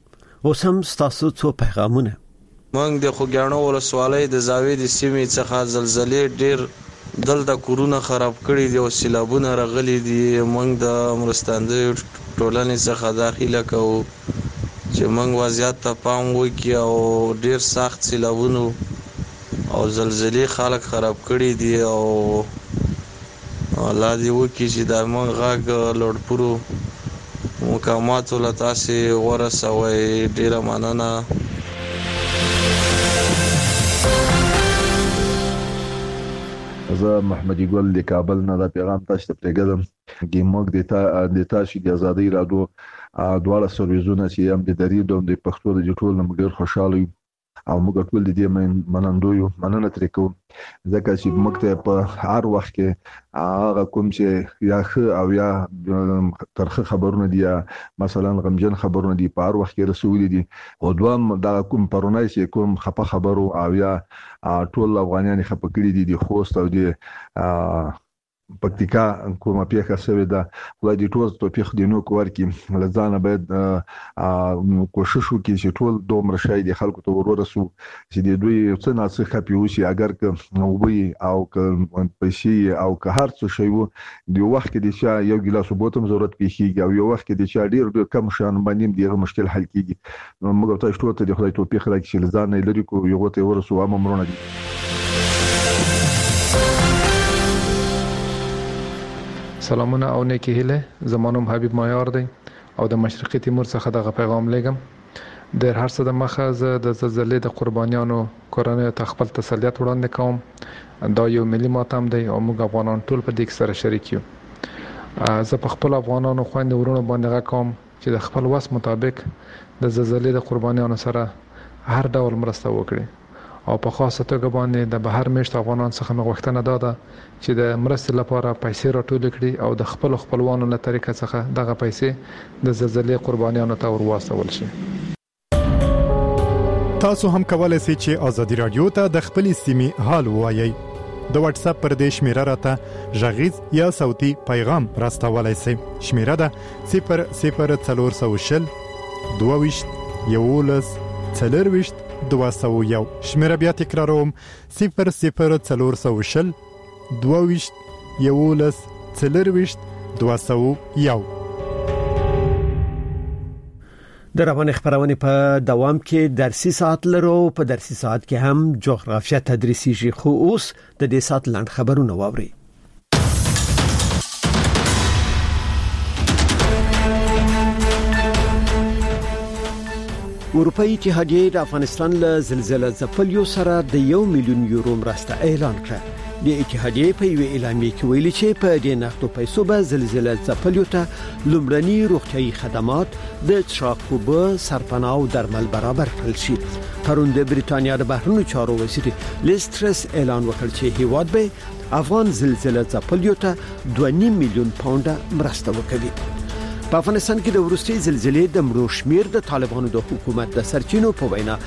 Speaker 1: اوس هم ستاسو څو پیغامونه
Speaker 22: موږ د خوګیاڼو ولسوالۍ د زاویې د سیمې څخه زلزلې ډیر دلته کورونه خراب کړي دي او سیلابونه راغلي دي موږ د مرستندوی ټولنې څخه داخله کوو چې موږ وضعیت ته پام وکړو او ډیر سخت سیلابونه او زلزلې خلک خراب کړي دي او الله دې وکړي چې د موږ غږ لوړپوړو مقاماتو له تاسې ورسوي ډیره مننه
Speaker 23: زه محمدي ګل د کابل نه د پیغام تاسو ته پرېږدم چې موږ د تاسو د آزادۍ رادیو دواړه سرویزونه چې هم د دری دوم د پښتو د ټول نمګر خوشاله او موږ ټول د دې منندویو مننه ترې کوم ځکه چې موږ ته په هر وخت کې هغه کوم چې یا ښه او یا ترخه خبرونه دي مثلا غمجن خبرونه دي په هر وخت کې رسولي دي او دوام دا کوم پرونای چې کوم خپه خبرو او یا ټول افغانان خپه کړي دي د خوست او د پکتیکا کومه پیښه شوې ده خدای دې ټول توفیق دې نو کوي لزانه باید کوشش وکړي چې ټول دومره شای دي خلکو ته ورسو چې د دوی څه نه څه خپي وشي اگر که نوبي او که پیسې او که هر څه شی وو د وخت کې د چا یو ګلاس بوتم ضرورت پیږي او یو وخت کې د چا ډیر کم شان باندې دغه مشکل حل کیږي موږ ته ټول ته د خدای توفیق راکړي چې لزانه لري کو یو ته ورسو امرونه دي
Speaker 24: سلامونه او نیکی هیله زمانوم حبیب مایار دی او د مشرقي تیمور څخه دغه پیغام لګم د هر څه د مخه ز د زلزلې د قربانیانو کورنۍ ته خپل تسلیت وړاندې کوم دا یو ملي ماتم دی او موږ افغانان ټول په دې سره شریک یو زه په خپل افغانانو خويند ورونو باندې غواړم چې د خپل وس مطابق د زلزلې د قربانیانو سره هر ډول مرسته وکړي او په خاصه توګه باندې د بهر میشت افغانان څخه مغوښتنه ده چې د مرستې لپاره پیسې راټول کړي او د خپلوانو له طریقې څخه دغه پیسې د زلزلې قربانیانو ته ورواستول شي
Speaker 13: تاسو هم کولای شئ چې ازادي رادیو ته د خپل سیمې حال ووایئ. د واتس اپ پر دې شمیره راته غږیز یا صوتي پیغام راستولای شئ. شمیره ده 00420 22 11 40 201. شمیره بیا تکراروم 00420 22 11 40 201.
Speaker 1: د روان خبرونه په دوام کې درسي ساعت لرو. په درسي ساعت کې هم جغرافیه تدریسي شي. خو اوس د دې ساعت لاند خبرونه واوري. اروپאי اتحادیه د افغانستان له زلزلې ځپلیو سره د 1 میلیون یورو مرسته اعلان کړه. د اتحادیه په یو اعلامیه کې ویلي چې په دې نقدو پیسو به زلزلې ځپلیو ته لومړني روغتيایي خدمات د څښاک اوبه، سرپناه او درمل برابر کړل شي. پرون د بریټانیا د بهرنیو چارو وزیر لیز ټرس اعلان وکړ چې هیواد به افغان زلزلې ځپلیو ته 2.5 میلیون پاونډ مرسته وکړي. په افغانستان کې د ورستي زلزلې د مړو شمیر د طالبانو د حکومت د سرچینو په وینا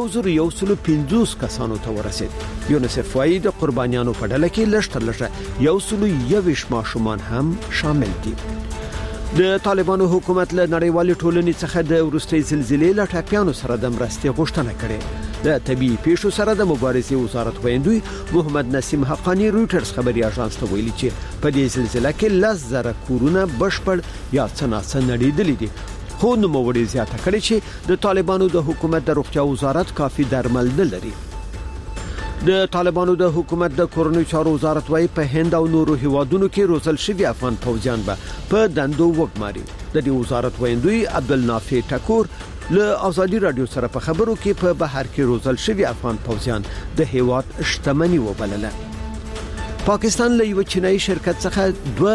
Speaker 1: 150 کسانو ته ورسید. یونیسف وايي د قربانیانو په ډله کې لږ 121 ماشومان هم شامل دي. د طالبانو حکومت له نړیوالې ټولنې څخه د ورستي زلزلې له ټاپیانو سره د مرستې غوښتنه کړې. د طبي پیښو سره د مبارزې وزارت ویندوی محمد نسیم حقانی رويټرز خبري اژانس ته ویلي چې په دې زلزلې کې 10,000 کورونه بشپړ یا څنګه نړیدلې دي. خو نو موړي زیاته کړي چې د طالبانو د حکومت د روغتیا وزارت کافي درمل نه لري. د طالبانو د حکومت د کورنۍ چارو وزارت وايي په هند او نورو هیوادونو کې روزل شوی افغان فوجیان به په دندو وګماري. د دې وزارت ویندوی عبدالنافع ټکور له ازادي رادیو سره په خبرو کې په بهر کې روزل شوی افغان فوجیان د هیواد شتمنۍ وبلله. پاکستان له یو چینایي شرکت څخه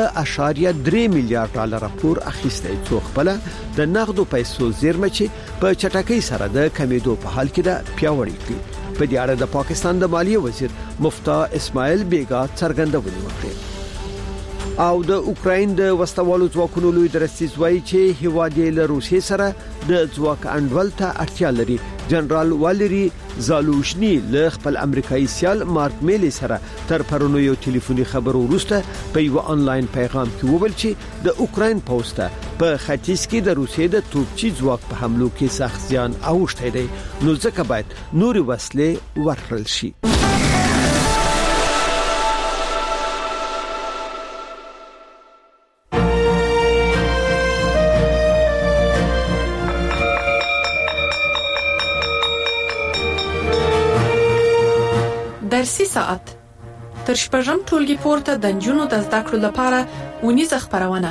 Speaker 1: 2.3 میلیارډ ډالر پور اخیستی څو خپل د نقدو پیسو زیرمه چې په چټکۍ سره د کمیدو په حال کې ده پیاوړی کړي. په دې اړه د پاکستان د مالیه وزیر مفتاح اسماعیل بیگا څرګندونه وکړه. او د اوکراین د وسوالو ځواکونو لوی درستیز وایي چې هیواد یې له روسیې سره د ځواک انډول ته اړتیا لري. جنرال والری زالوشنی له خپل امریکایي سیال مارک میلی سره تر پرونو یو ټلیفوني خبرو وروسته په یو آنلاین پیغام کې وویل چې د اوکراین پوسټه په ختیځ کې د روسیې د توپچي ځواک په حملو کې سخت زیان اوښتی دی، نو ځکه باید نوري وسلې ورکړل شي.
Speaker 15: درسي ساعت تر شپږم ټولګي پورته د نجونو د زده کړو لپاره ونیزه خبرونه.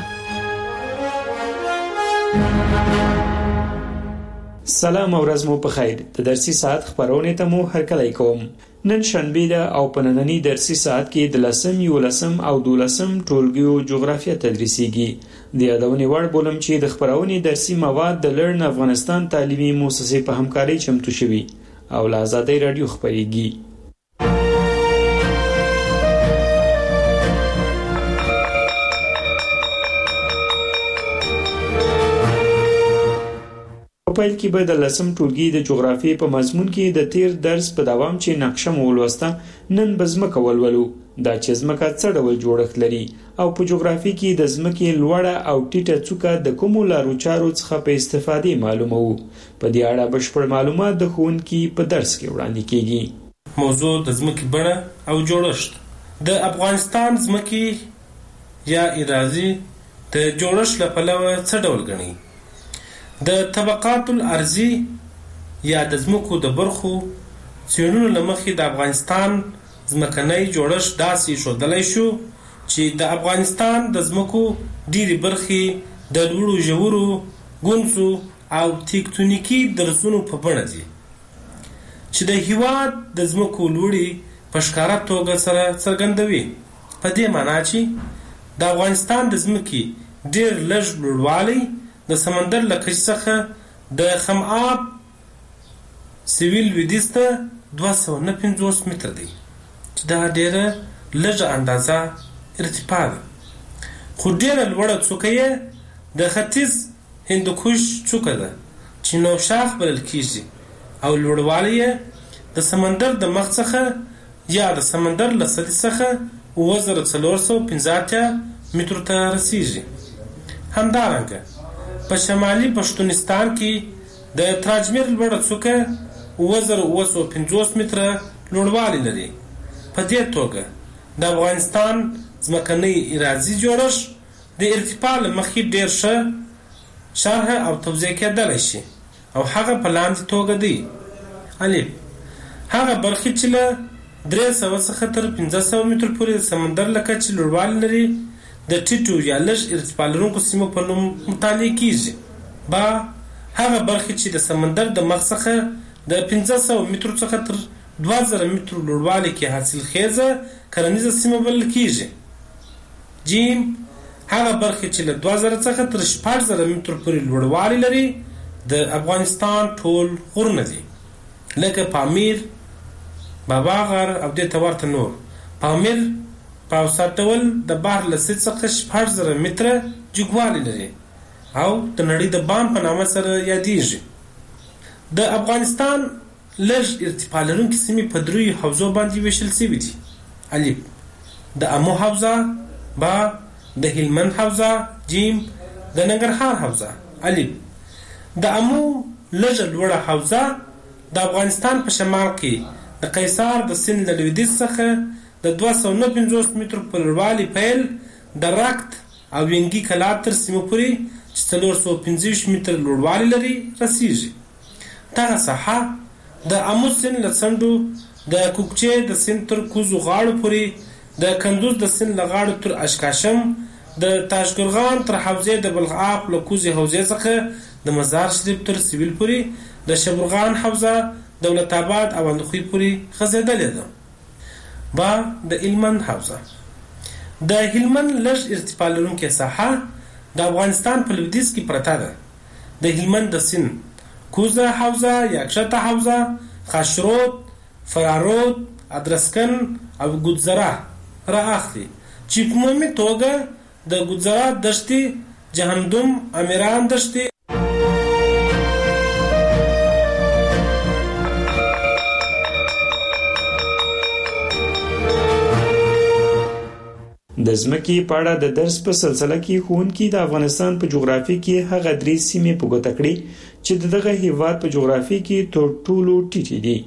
Speaker 2: سلام او ورځ مو په خیر. د درسي ساعت خبرونه ته مو هرکلی کوم. نن شنبه ده او په نننی درسي ساعت کې د 10 او 12 ټولګیو جغرافیه تدریسیږي. د یادونې وړ بولم چې د خبرونه درسي مواد د لرن افغانستان تعلیمي مؤسسې په همکارۍ چمتو شوي او له آزادۍ رادیو خبريږي. په پیل کې به د 10 ټولګي د جغرافیې په مضمون کې د تیر درس په دوام چې نقشه مو ولوسته، نن به ځمکه ولولو. دا چې ځمکه څه ډول جوړښت لري او په جغرافي کې د ځمکې لوړه او ټیټه څوکه د کومو لارو چارو څخه په استفادې معلومو. په دې اړه بشپړ معلومات د ښوونکي په درس کې وړاندې کیږي.
Speaker 3: موضوع د ځمکې بڼه او جوړښت. د افغانستان ځمکې یا اراضي د جوړښت له پلوه څه ډول غني؟ د طبقات الارضی یا د ځمکو د برخو څېړنو لمخې د افغانستان ځمکنی جوړښت داسې ښودلی شو چې د افغانستان د ځمکو ډېرې برخې د لوړو ژورو ګونځو او تکتونیکي درزونو په بڼه دي چې د هیواد د ځمکو لوړې په ښکاره توګه سره څرګندوي. په دې معنا چې د افغانستان د ځمکې ډېر لږ لوړوالی د سمندر له کچې څخه د خماب سویل لویدیځ ته 259 متر دی چې دا ډېره لږه اندازه ارتفاع ده. خو ډېره لوړه څوکه یې د ختیځ هندوکش څوکه ده چې نوشاخ بلل کېږي او لوړوالی د سمندر د مخ څخه یا د سمندر له سطحې څخه 9415 مترو ته رسیږي. همدارنګه په شمالي پښتونستان کې د تراجمیر لوړه څوکه 9950 متره لوړوالی لري. په دې توګه د افغانستان ځمکنی ارادي جوړښت د ارتفاع له مخې ډېر ښه شرح او توضیح کېدلی شي او هغه په لاندې توګه دی: الف: هغه برخې چې له 300 څخه تر 1500 متر پورې د سمندر له کچې لوړوالی لري د ټیټو یا لږ ارتفاع لرونکو سیمو په نوم مطالعه کیږي. با: هغه برخې چې د سمندر د مخ څخه د 1500 مترو څخه تر 2000 مترو لوړوالي کې حاصل خیزه کرنیزه سیمه بلل کیږي. جیم: هغه برخې چې له 2000 څخه تر 4000 مترو پورې لوړوالی لري د افغانستان ټول غرونه دي، لکه پامیر، بابا غر او دې ته ورته نور. پامیر په اوسط ډول د بحر له سطحې څخه 4000 متره جګوالی لري او د نړۍ د بام په نامه سره یادیږي. د افغانستان لږ ارتفاع لرونکي سیمې په 3 حوزو باندې ویشل شوي دي: الف: د امو حوزه، با: د هلمند حوزه، جیم: د ننګرهار حوزه. الف: د امو لږه لوړه حوزه د افغانستان په شمال کې د قیصار د سیند له لویدیځ څخه د 259 مترو په لوړوالي پیل د رکت او وینګي کلات تر سیمو پورې چې 425 متر لوړوالی لري رسیږي. دغه ساحه د امو سیند له څنډو د کوکچې د سیند تر کوزو غاړو پورې، د کندوز د سیند له غاړو تر اشکاشم، د تاشقرغان تر حوزې د بلخاب له کوزې حوزې څخه د مزار شریف تر سویل پورې، د شبرغان حوزه دولت آباد او اندخوی پورې غځېدلې ده. با: د هلمند حوزه. د هلمند لږ ارتفاع لرونکې ساحه د افغانستان په لویدیځ کې پرته ده. د هلمند د سیند کوزه حوزه یا کښته حوزه، خاشرود، فرارود، ادرسکن او ګودزره را اخلي، چې په عمومي توګه د ګودزره دښتې، جهنم، امیران دښتې
Speaker 2: د ځمکې په اړه د درس په سلسله کې ښوونکي د افغانستان په جغرافیه کې هغه 3 سیمې په ګوته کړې چې دغه هیواد په جغرافیه کې تر ټولو ټیټې دي.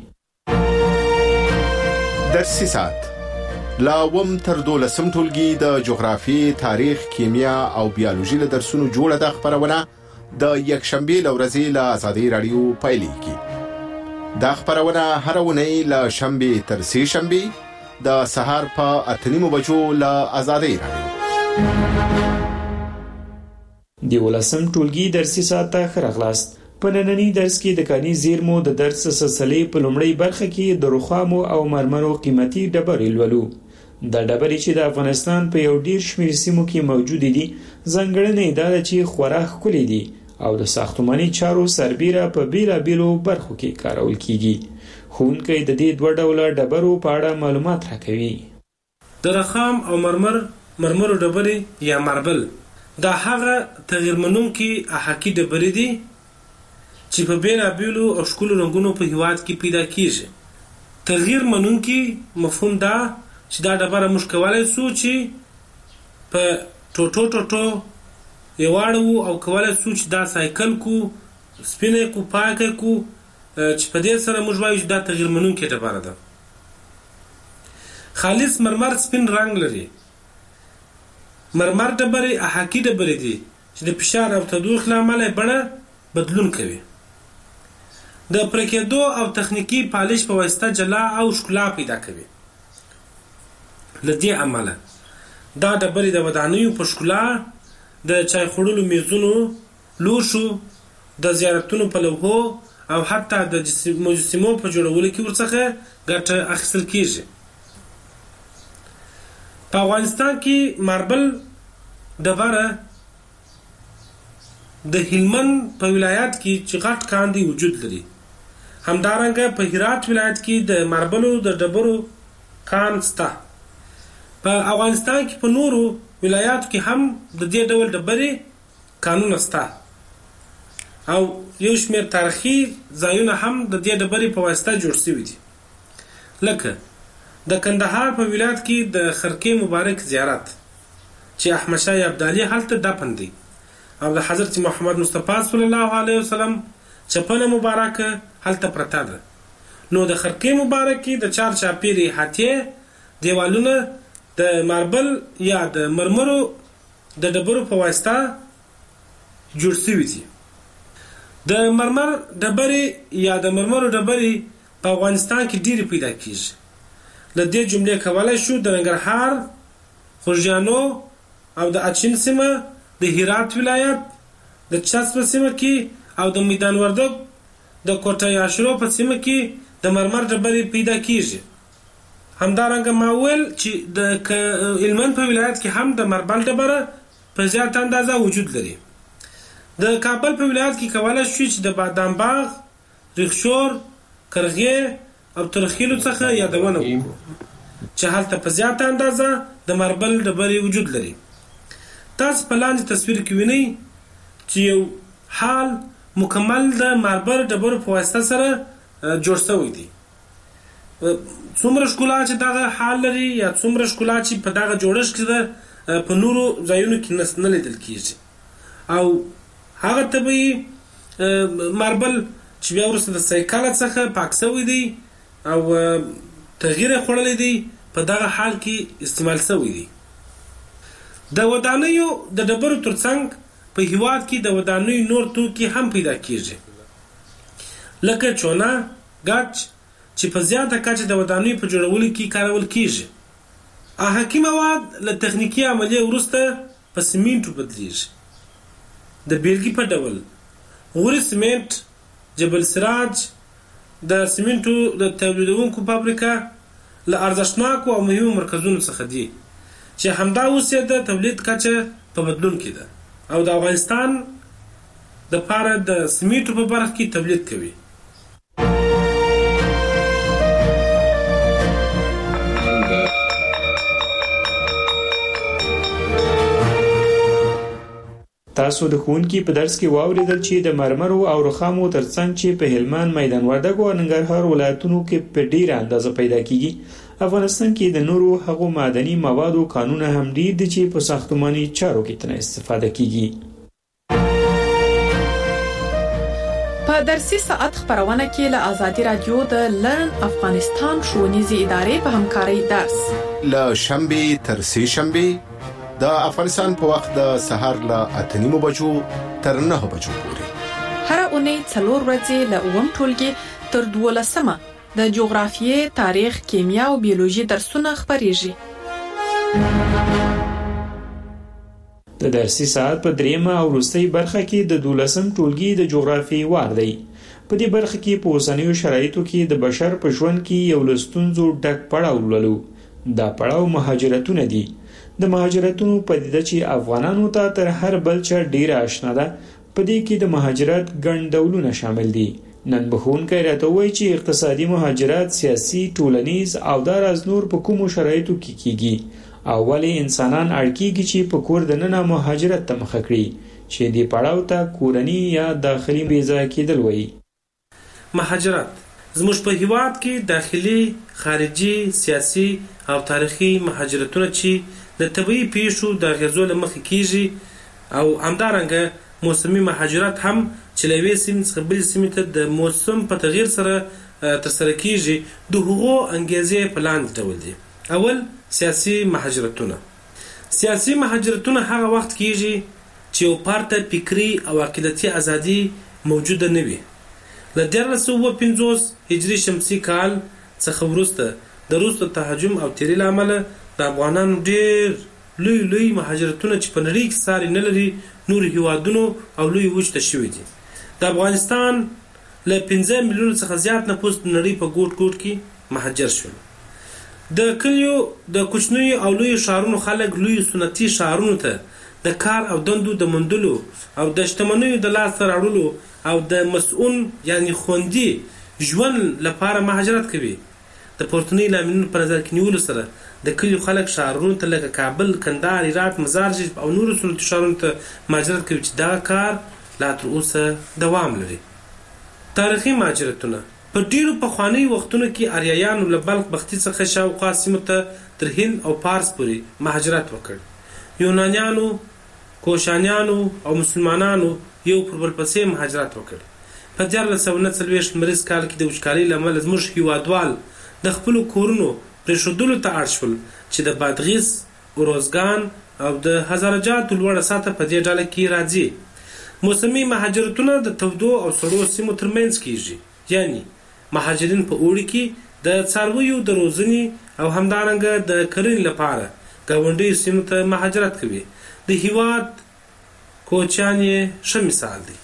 Speaker 11: درسي ساعت لا وم تر 12 ټولګي د جغرافیې، تاریخ، کیمیا او بیولوژي له درسونو جوړه د خبرونه د یکشنبه لورځي له آزادي رادیو پایلیږي. دا خبرونه هر ونې له شنبه تر سه شنبه د سهار په 8:30 بجو له آزادي رادیو.
Speaker 2: د ولسم ټولګي درسي ساعت ته خرغلاست. په نننی درس کې د کاني زیرمو د درس سلسلې په لومړی برخه کې د رخامو او مرمرو قیمتي ډبرې لولو. دا ډبرې چې د افغانستان په یو ډیر شمېر سیمو کې موجود دي، ځانګړنې دا ده چې خورا ښکلي دي او د ساختماني چارو سربیره په بیلابیلو برخو کې کارول کیږي. ښوونکی د دې دوه ډوله ډبرو په اړه معلومات راکوي.
Speaker 3: د رخام او مرمرو ډبرې یا ماربل دا هغه تغیر منونکي احاقي ډبرې دي چې په بیلابیلو او ښکلو رنګونو په هیواد کې پیدا کیږي. تغیر منونکي مفهوم دا چې دا ډبره موږ کولی شو چې په ټوټو یواړو او کولی شو چې دا سایکل کو، سپینه کو، پاکه کو، چې په دې سره موږ وایو چې دا تغیر منونکې ډبره ده. خالص مرمر سپین رنګ لري. مرمر ډبرې احاقي ډبرې دي چې د فشار او تودوخې له امله بڼه بدلون کوي. د پرکېدو او تخنیکي پالش په واسطه جلا او ښکلا پیدا کوي. له دې امله دا ډبرې د ودانیو په ښکلا، د چای خوړلو میزونو، لوښو، د زیارتونو په لوحو او حتی د مجسمو په جوړولو کې ورڅخه ګټه اخیستل کیږي. په افغانستان کې ماربل ډبره د هلمند په ولایت کې چې غټ کان دی وجود لري. همدارنګه په هرات ولایت کې د ماربلو د ډبرو کان شته. په افغانستان کې په نورو ولایاتو کې هم د دې ډول ډبرې کانونه شته. او یو شمېر تاریخي ځایونه هم د دې ډبرې په واسطه جوړ شوي دي. لکه د کندهار په ولایت کې د خرقې مبارک زیارت چې احمد شاه ابدالي هلته دفن دی، او د حضرت محمد مصطفی صلی الله علیه وسلم چپنه مبارکه هلته پرته ده. نو د خرقې مبارک کې د چار چاپیرې هاتیې دیوالونه د ماربل یا د مرمرو د ډبرو په واسطه جوړ شوي دي. د مرمر ډبرې یا د مرمرو ډبرې په افغانستان کې ډېرې پیدا کیږي. له دې جملې کولی شو د ننګرهار، خوږیانو او د اچین سیمه، د هرات ولایت د چسب سیمه کې او د میدان وردګ د کوټه یاشرو په سیمه کې د مرمر ډبرې پیدا کیږي. همدارنګه ما ویل چې د هلمند په ولایت کې هم د مربل ډبره په زیات اندازه وجود لري. د کابل په ولایت کې کولی شو چې د بادام باغ، ریخشور، کرغې او ترخیلو څخه یادونه وکړو چې هلته په زیات اندازه د مربل ډبرې وجود لري. تاسو په لاندې تصویر کې وینئ چې یو حال مکمل د مربل ډبرو په واسطه سره جوړ شوی دی. څومره ښکلا چې دغه حال لري یا څومره ښکلا چې په دغه جوړښت کې ده په نورو ځایونو کې نه لیدل کیږي. او هغه طبیعي ماربل چې بیا وروسته د سایکل څخه پاک شوی دی او تغییر خوړلی دی په دغه حال کې استعمال شوی دی. د ودانیو د ډبرو ترڅنګ په هیواد کې د ودانیو نور توکي هم پیدا کیږي، لکه چونه، ګچ چې په زیاته کچه د ودانیو په جوړولو کې کارول کیږي. احاکي مواد له تخنیکي عملیې وروسته په سیمنټو بدلیږي. د بیلګې په ډول غوري سیمنټ، جبل سراج د سیمنټو د تولیدونکو فابریکه له ارزښتناکو او مهمو مرکزونو څخه دي چې همدا اوس یې د تولید کچه په بدلون کې ده او د افغانستان دپاره د سیمنټو په برخه کې تولید کوي.
Speaker 2: تاسو د ښوونکي په درس کې واوریدل چې د مرمرو او رخامو ترڅنګ چې په هلمند، میدان وردګ او ننګرهار ولایتونو کې په ډیره اندازه پیدا کیږي، افغانستان کې د نورو هغو معدني موادو کانونه هم ډیر دي چې په ساختماني چارو کې ترې استفاده کیږي.
Speaker 15: په درسي ساعت خبرونه کې له آزادي رادیو د لرن افغانستان ښوونیزې ادارې په همکارۍ درس
Speaker 11: له شنبه تر سه شنبه د افغانستان په وخت د سحر له 8:30 بجو تر 9 بجو پورې
Speaker 15: هر اونۍ 4 ورځې له اوم ټولګي تر 12مه د جغرافیې، تاریخ، کیمیا او بیولوژي درسونه خبريږي.
Speaker 2: د درسي ساعت په دریمه او وروستۍ برخه کې د 12م ټولګي د جغرافیې وار دی. په دې برخه کې په اوسنیو شرایطو کې د بشر په ژوند کې یو لستونزو ډک پړاو ولولو. دا پړاو مهاجرتونه دي. د مهاجرتونو پدیده چې افغانانو ته تر هر بل چا ډیره آشنا ده، په دې کې د مهاجرت ګڼ ډولونه شامل دي. نن بخونکی راته وایي چې اقتصادي مهاجرت، سیاسي، ټولنیز او داراز نور په کومو شرایطو کې کیږي او ولې انسانان اړ کیږي چې په کور دننه مهاجرت ته مخه کړي چې دې پړاو ته کورني یا داخلي بیزا کېدل وایي.
Speaker 3: مهاجرت زموږ په هیواد کې داخلي، خارجي، سیاسي او تاریخي مهاجرتونه چې د طبيعي پیښو د غزو له مخې کیږي او همدارنګه موسمي مهاجرت هم چې له یوې سیمې څخه بلې سیمې ته د موسم په تغییر سره ترسره کیږي. د هغو انګیزې په لاندې ډول دي. اول، سیاسي مهاجرتونه. سیاسي مهاجرتونه هغه وخت کیږي چې یو پارته فکری او عقیدتي ازادي موجوده نه وي. له 1350 هجري شمسي کال څخه وروسته د روس د تهاجم او تیري له امله د افغانانو ډېر لوی مهاجرتونه چې په نړۍ کې ساري نه لري نور هیوادونو او لوی وچ ته شوي دي. د افغانستان له 15 میلیونو څخه زیات نفوس د نړۍ په ګوټ ګوټ کې مهاجر شول. د کلیو د کوچنیو او لوی ښارونو خلک لوی سنتي ښارونو ته د کار او دندو د موندلو او د شتمنیو د لاسته راوړلو او د مسؤل یعنی خوندي ژوند لپاره مهاجرت کوي. د پورتنۍ لاملونو په نظر کې نیولو سره د کلیو خلک ښارونو ته لکه کابل، کندهار، هرات، مزار شریف او نورو سنتي ښارونو ته مهاجرت کوي چې دا کار لا تر اوسه دوام لري. تاریخي مهاجرتونه په ډیرو پخواني وختونو کې آریایانو له بلخ بختي څخه شاوخوا سیمو ته تر هند او پارس پورې مهاجرت وکړ. یونانیانو، کوشانیانو او مسلمانانو یو پر بل پسې مهاجرت وکړ. په 1449 لمریز کال کې د وچکالۍ له امله زموږ هیوادوال د خپلو کورونو پرېښودلو ته اړ شول چې د بادغیس، اروزګان او د هزارجاتو لوړه سطحه په دې ډله کې راځي. موسمي مهاجرتونه د تودو او سړو سیمو ترمنځ کیږي، یعنی مهاجرین په اوړي کې د څارویو د روزنې او همدارنګه د کرنې لپاره ګاونډیو سیمو ته مهاجرت کوي. د هیواد کوچیان یې ښه مثال دی.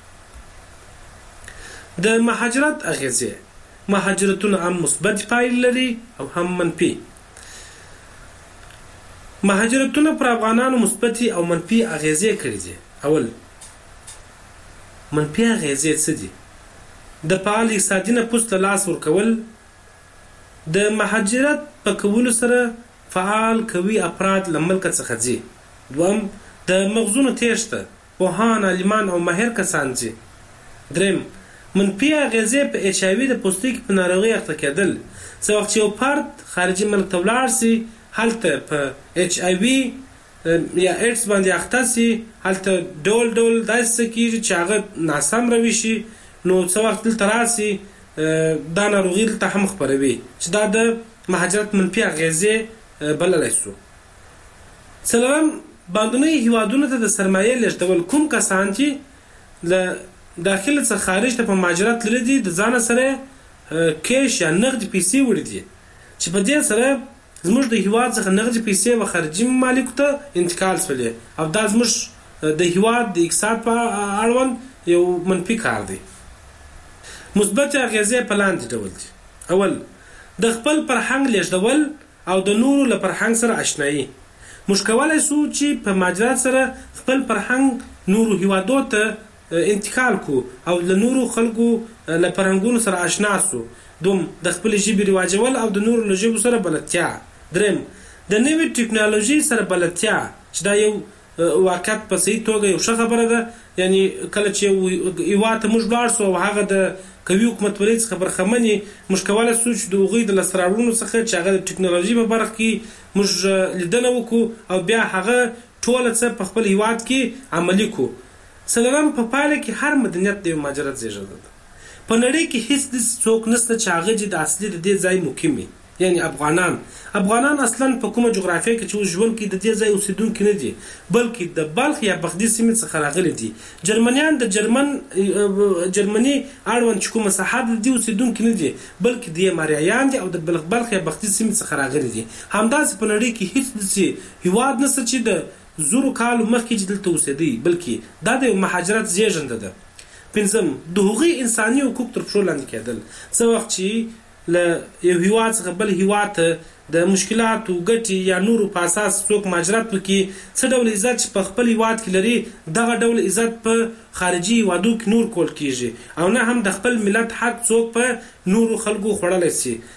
Speaker 3: د مهاجرت اغیزې: مهاجرتونه هم مثبت پایلې لري او هم منفي. مهاجرتونه پر افغانانو مثبتې او منفي اغیزې کړي دي. اول، منفي اغیزې څه دي؟ د فعال اقتصادي نفوذ ته لاس ورکول. د مهاجرت په کولو سره فعال قوي افراد له ملکه څخه ځي. دوم، د مغزونو تېښته، پوهان، عالمان او ماهر کسان ځي. دریم، منفي اغیزې په ایچ آی وي د پوستکي په ناروغۍ اخته کېدل. څه وخت چې یو فرد خارجي ملک ته ولاړ سي، هلته په ایچ آی وي یا ایډز باندې اخته سي، هلته ډول ډول داسې څه کېږي چې هغه ناسم روي شي، نو څه وخت دلته راسي دا ناروغي دلته هم خپروي، چې دا د مهاجرت منفي اغیزې بللی سو. څلورم، باندنیو هیوادونو ته د سرمایې لېږدول. کوم کسان چې له داخله څخه خارج ته په مهاجرت تللي دي، د ځانه سره کیش یا نغدي پیسې وړي دي، چې په دې سره زموږ د هیواد څخه نغدي پیسې و خارجي ممالکو ته انتقال شولې، او دا زموږ د هیواد د اقتصاد په اړوند یو منفي کار دی. مثبت اغیزې په لاندې ډول دي. اول، د خپل فرهنګ لېږدول او د نورو له فرهنګ سره آشنایي. موږ کولی سو چې په مهاجرت سره خپل فرهنګ نورو هیوادو ته انتقال کو او له نورو خلکو له فرهنګونو سره آشنا سو. دوم، د خپل ژبې رواجول او د نورو له ژبو سره بلدتیا. دریم، د نوې ټکنالوژي سره بلدتیا، چې دا یو واقعیت په صحیح توګه یو ښه خبره ده. یعنی کله چې هیواد ته موږ لاړ سو او هغه د قوي حکومتولۍ څخه برخمن یې، موږ کولی سو چې د هغوی د لاسته راوړنو څخه چې هغه د ټکنالوژي په برخه کې موږ لیدنه وکړو او بیا هغه ټوله څه په خپل هیواد کې عملي کړو. څلورم، په پایله کې هر مدنیت د یو مهاجرت زېږنده ده. په نړۍ کې هیڅ داسې څوک نشته چې هغه چې د اصلي د دې ځای مقیم وي، یعنی افغانان اصلا په کومه جغرافیه کې چې اوس ژوند کوي د دې ځای اوسیدونکي نه دي، بلکې د بلخ یا بغداد سیمې څخه راغلي دي. جرمنیان د جرمني اړوند چې کومه ساحه د دې اوسیدونکي نه دي، بلکې د ماریایان دي او د بلخ یا بغداد سیمې څخه راغلي دي. همداسې په نړۍ کې هیڅ داسې هیواد نشته چې د زرو کالو مخکې چې دلته اوسېدی، بلکې دا د یو مهاجرت زېږنده ده. پنځم، د هغوی انساني حقوق تر پښو لاندې کېدل. څه وخت چې له یو هیواد څخه بل هیواد ته د مشکلاتو، ګټې یا نورو په اساس څوک مهاجرت وکړي، څه ډول عزت چې په خپل هیواد کې لري، دغه ډول عزت په خارجي هیوادو کې نور کول کېږي، او نه هم د خپل ملت حق څوک په نورو خلکو خوړلی سي.